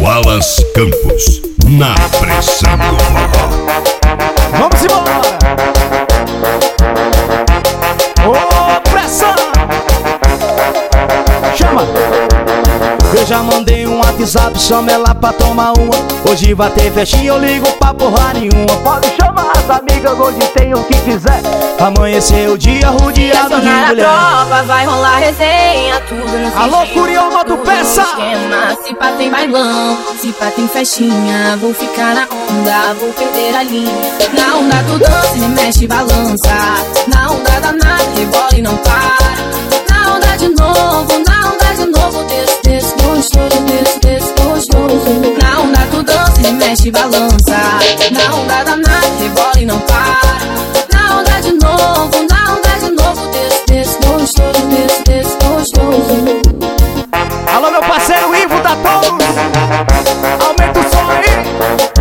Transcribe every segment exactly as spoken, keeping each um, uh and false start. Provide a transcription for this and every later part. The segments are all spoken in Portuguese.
Wallace Campos, na pressão do forró. Vamos embora! Ô, pressão! Chama! Eu já mandei um WhatsApp, chama ela pra tomar uma. Hoje vai ter festinha, eu ligo pra porra nenhuma. Pode chamar as amigas, hoje tem o que quiser. Amanheceu o dia rodeado de mulher. Prova, vai rolar resenha, tudo no Alô, Curioma do Peça! Se pá tem bailão, se pá tem festinha. Vou ficar na onda, vou perder a linha. Na onda tu dança, remexe e balança. Na onda danada, rebola e não para. Na onda de novo, na onda de novo. Desce, desce, gostoso, desce, desce, gostoso. Na onda tu dança, remexe e balança. Na onda danada, rebola e não para. Na onda de novo, na onda de novo. Desce, desce, gostoso, desce, desce, gostoso. Alô, meu parceiro Ivo da Todos, aumenta o som aí.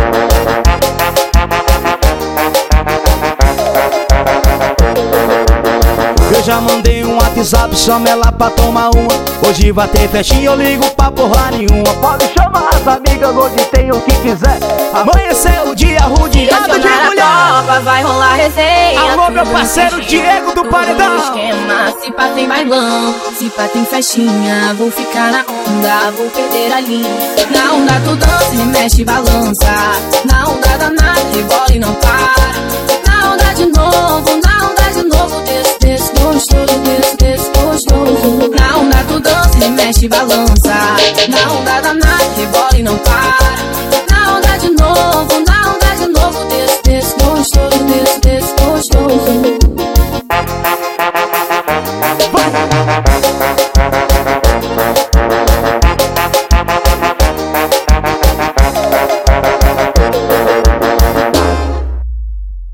Eu já mandei um WhatsApp, chama ela pra tomar uma. Hoje vai ter festinha, eu ligo pra porra nenhuma. Pode chamar as amigas, hoje tem o que quiser. Amanheceu o dia rodeado de mulher. Prova, vai rolar resenha. Alô, meu parceiro Diego do Paredão. Esquema, se pá tem bailão, se pá tem festinha. Vou ficar na onda, vou perder a linha. Na onda tu dança, remexe e balança. Na onda danada, rebola e não para. Na onda de novo, na onda de novo. Desce, desce, gostoso, desce, desce, gostoso. Na onda tu dança, remexe e balança. Na onda danada,